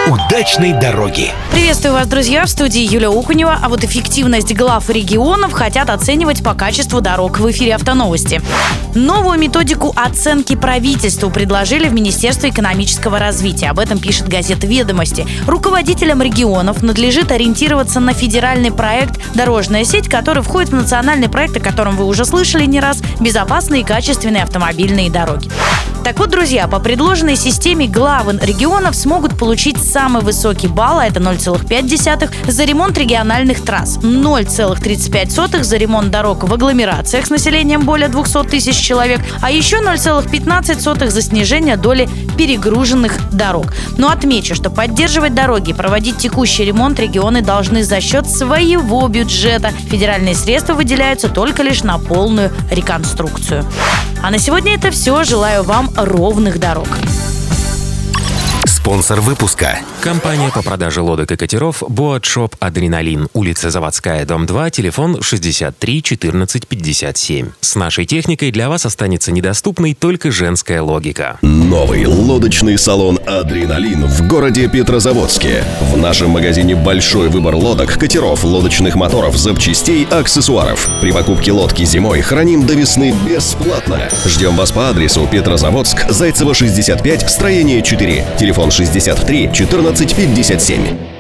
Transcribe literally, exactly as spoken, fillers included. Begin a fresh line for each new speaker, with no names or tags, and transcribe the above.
удачной дороги.
Приветствую вас, друзья, в студии Юлия Ухунева. А вот эффективность глав регионов хотят оценивать по качеству дорог. В эфире Автоновости. Новую методику оценки правительству предложили в Министерстве экономического развития. Об этом пишет газета «Ведомости». Руководителям регионов надлежит ориентироваться на федеральный проект «Дорожная сеть», который входит в национальный проект, о котором вы уже слышали не раз, «Безопасные и качественные автомобильные дороги». Так вот, друзья, по предложенной системе главы регионов смогут получить самый высокий балл, а это ноль целых пять десятых, за ремонт региональных трасс, ноль целых тридцать пять сотых за ремонт дорог в агломерациях с населением более двести тысяч человек, а еще ноль целых пятнадцать сотых за снижение доли перегруженных дорог. Но отмечу, что поддерживать дороги и проводить текущий ремонт регионы должны за счет своего бюджета. Федеральные средства выделяются только лишь на полную реконструкцию. А на сегодня это все. Желаю вам ровных дорог.
Спонсор выпуска.
Компания по продаже лодок и катеров «Боатшоп Адреналин». Улица Заводская, дом два, телефон шестьдесят три четырнадцать пятьдесят семь. С нашей техникой для вас останется недоступной только женская логика.
Новый лодочный салон «Адреналин» в городе Петрозаводске. В нашем магазине большой выбор лодок, катеров, лодочных моторов, запчастей, аксессуаров. При покупке лодки зимой храним до весны бесплатно. Ждем вас по адресу Петрозаводск, Зайцева, шестьдесят пять, строение четыре. Телефон шестьдесят три четырнадцать пятьдесят семь.